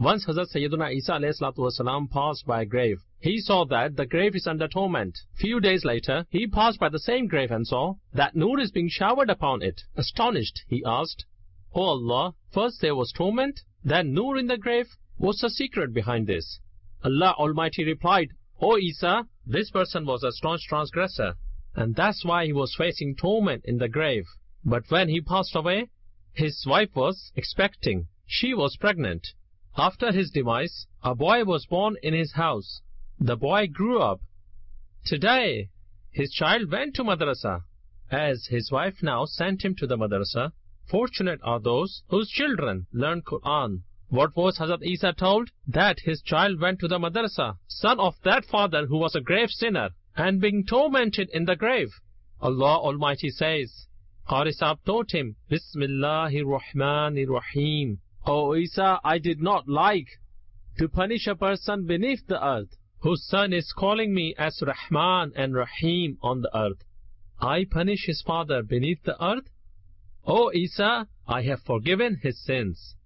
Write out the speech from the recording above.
Once Hazrat Sayyiduna Isa ﷺ passed by a grave. He saw that the grave is under torment. Few days later, he passed by the same grave and saw that Noor is being showered upon it. Astonished, he asked, "O Allah, first there was torment, then Noor in the grave. What's the secret behind this?" Allah Almighty replied, "O Isa, this person was a staunch transgressor, and that's why he was facing torment in the grave. But when he passed away, his wife was expecting. She was pregnant. After his demise, a boy was born in his house. The boy grew up. Today, his child went to madrasa, as his wife now sent him to the madrasa. Fortunate are those whose children learn Quran." What was Hazrat Isa told? That his child went to the madrasa, son of that father who was a grave sinner and being tormented in the grave. Allah Almighty says, Qari Sahib taught him, Bismillahir Rahmanir Rahim. O Isa, I did not like to punish a person beneath the earth whose son is calling me as Rahman and Rahim on the earth. I punish his father beneath the earth? O Isa, I have forgiven his sins.